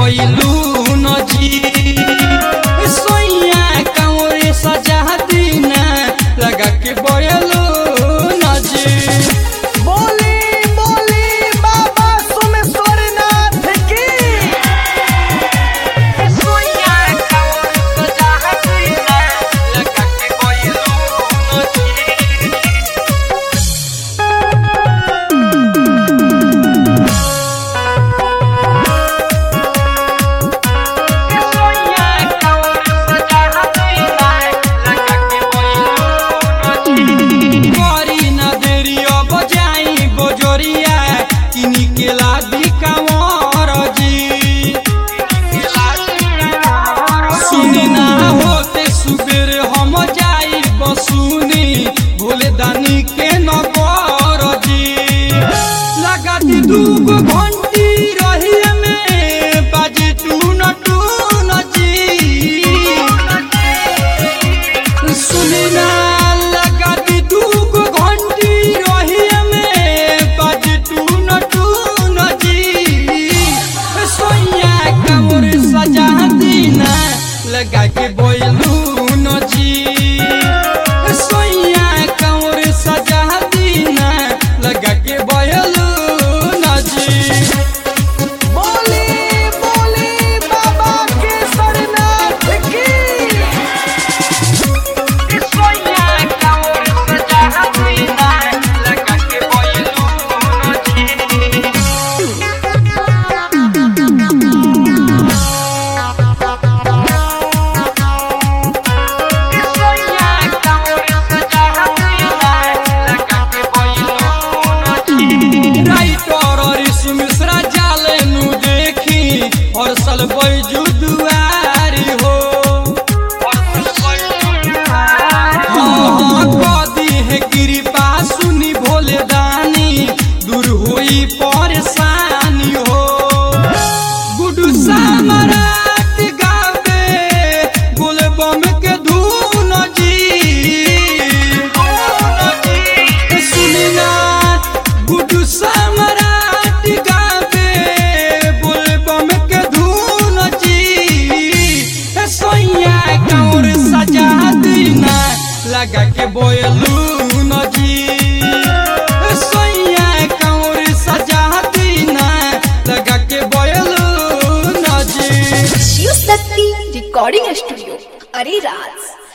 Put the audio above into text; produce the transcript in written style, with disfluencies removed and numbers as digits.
गइलू नजी सोइया कांवरे सजा दीना लगा के बोलू नजी। बोली बोली बाबा सोमेश्वरनाथ की। सोइया कांवरे सजा दीना लगा के बोलू नजी। भोले दानी के नगर जी लगा दी दूगो घंटी रही में बाजे टून टून जी सुनी ना लगा दी दूगो घंटी रही में बाजे टून टून जी सोइया कांवर सजा दीना लगा के बोलू न जी।